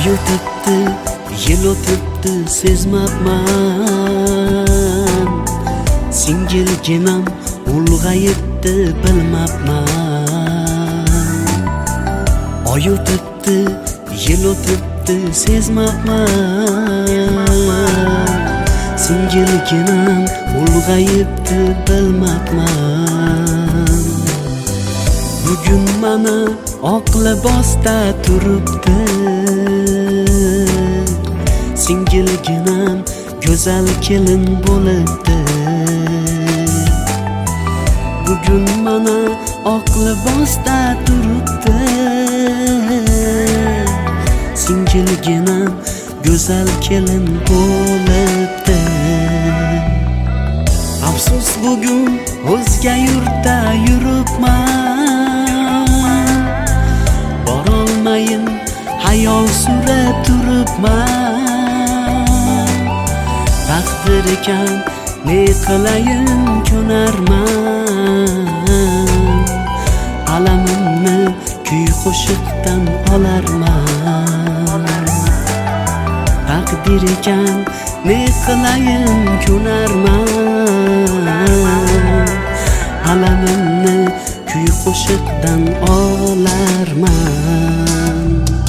Oy o'tibdi, yil o'tibdi, sezmabman. Singilginam ulg'ayibdi, bilmabman. Oy o'tibdi, yil o'tibdi, sezmabman. Singilginam ulg'ayibdi, bilmabman. Bugun mana oq libosda turibdi, singilginam go'zal kelin bo'libdi. Bugun mana oq libosda turibdi, singilginam go'zal kelin bo'libdi. Afsus bugun o'zga yurtda yuribman, borolmayin hayol surib turibman. Taqdir ekan ne qilayin, ko'narman. Alamimni kuy qo'shiqdan olarman. Taqdir ekan ne qilayin, ko'narman. Alamimni kuy qo'shiqdan olarman.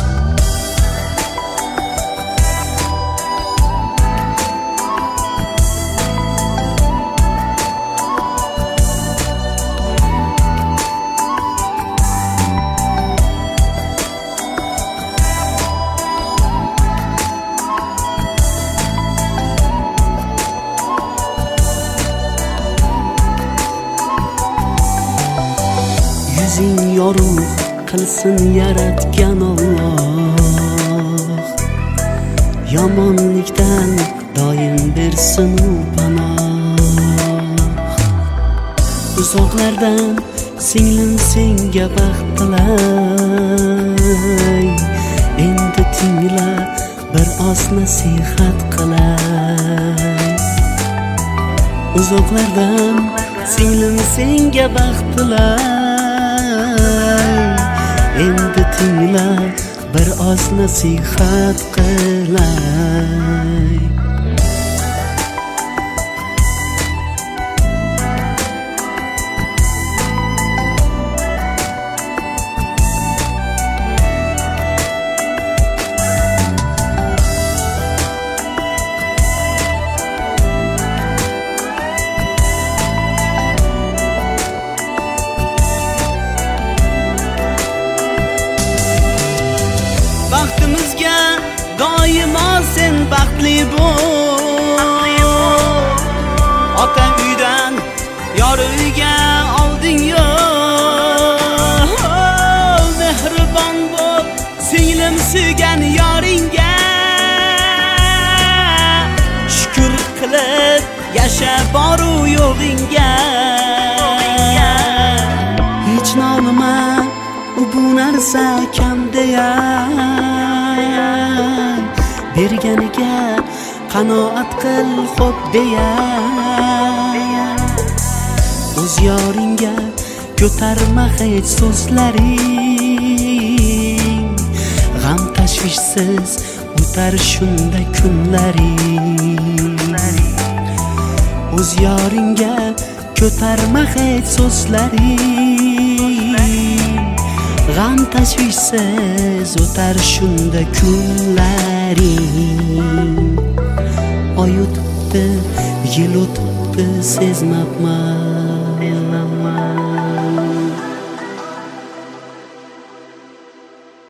Yuzing yorug' qilsin yaratgan Alloh, yomonlikdan doim bersin u panoh. Uzoqlardan singlim senga baxt tilay, endi tingla bir oz nasihat qilay. Uzoqlardan singlim senga baxt tilay, endi tingla bir oz nasihat qilay. Baxtimizga doimo sen baxtli bo'l. Ota uydan yor uyga olding yo'l. Mehribon bo'l singlim suygan yoringga, shukr qilib yasha boru yo'g'ingga. Hech nolima bu narsa kam deya, berganiga qanoat qil xo'p deya. O'z yoringga ko'tarma hech so'zlaring, g'am tashvishsiz o'tar shunda kunlaring. O'z yoringga ko'tarma hech so'zlaring, g'am tashvishsiz o'tar shunda kunlaring. Oy o'tibdi, yil o'tibdi, sezmabman.